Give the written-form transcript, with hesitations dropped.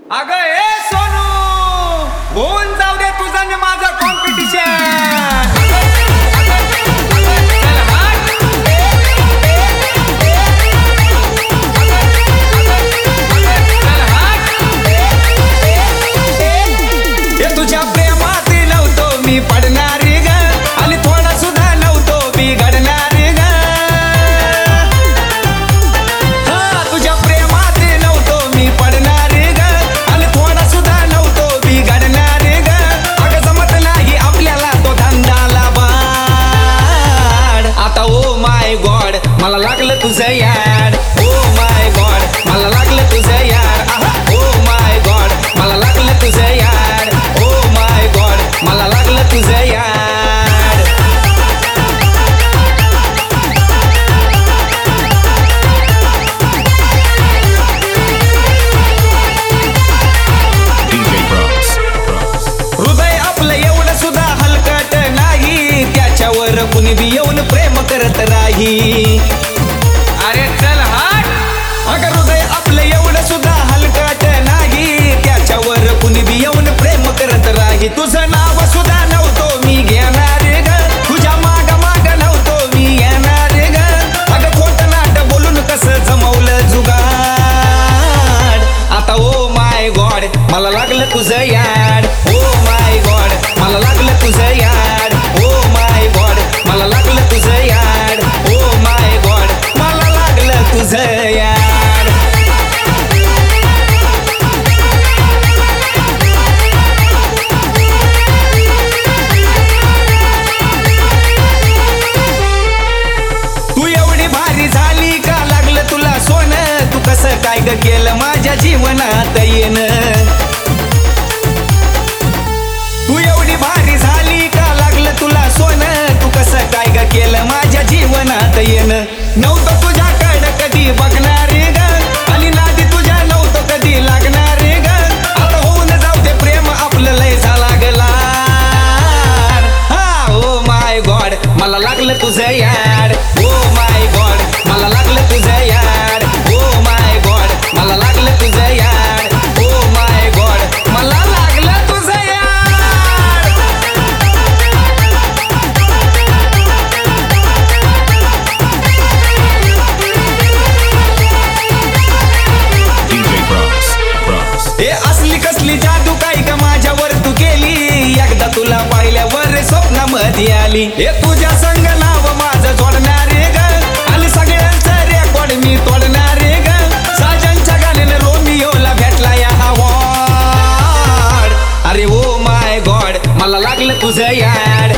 अगं ए सोनू, होऊन जाऊ दे तुझं आणि माझं कॉम्पिटिशन. तुझ्या प्रेमात नव्हतो मी पडणार ग, आणि थोडा सुद्धा नव्हतो बिघडणार ग. तुझ्या प्रेमात नव्हतो मी पडणार ग, आणि थोडा सुद्धा नव्हतो बिघडणार ग. अगं जमत नाही आपल्याला तो धंदाला बाड. आता ओ माय गॉड मला लागलं तुझं याड. ओ माय गॉड मला लागलं तुझं याड. ओ माय गॉड मला लागलं तुझं याड. ओ माय गॉड मला लागलं तुझं याड. हृदय आपलं एवढं सुद्धा हलकट नाही, त्याच्यावर कुणी बी येऊन प्रेम करत राही. अरे चल हट. अगं हृदय आपलं एवढं सुद्धा हलकट नाही, त्याच्यावर कुणी बी येऊन प्रेम करत राही. तुझं नाव सुद्धा नव्हतो मी घेणार ग, तुझ्या माग माग नव्हतो मी येणार ग. अगं खोटं नाट बोलून कसं जमवलं जुगाड. आता ओ माय गॉड मला लागलं तुझं याड. ओ माय गॉड मला लागलं तुझं याड. ओ माय गॉड मला लागलं तुझं याड. ओ माय गॉड मला लागलं तुझं याड. तू एवढी भारी झाली का लागलं तुला सोनं, तू कसं काय ग केलं माझ्या जीवनात येणं. तू एवढी भारी झाली का लागलं तुला सोनं, तू कसं काय ग केलं माझ्या जीवनात येणं. नव्हतं तुझ्याकडं कधी बघणार ग, आणि नादी तुझ्या नव्हतं कधी लागणार ग. आता होऊन जाऊ दे प्रेम आपलं लय झाला गला. हा ओ माय गॉड मला लागलं तुझं याड. ओ माय गॉड मला लागलं तुझं याड. ओ माय गॉड मला लागलं तुझं याड. ओ माय गॉड मला लागलं तुझं याड. हे असली कसली जादू काय ग माझ्यावर तू केली, एकदा तुला पाहिल्यावर स्वप्नामध्ये आली. हे तुझ्या संग नाव माझं जोडणार ग, आणि सगळ्यांचं रेकॉर्ड मी तोडणार ग. साजनच्या गाण्याने रोमियोला भेटला या अवॉर्ड. अरे ओ माय गॉड मला लागलं तुझं याड.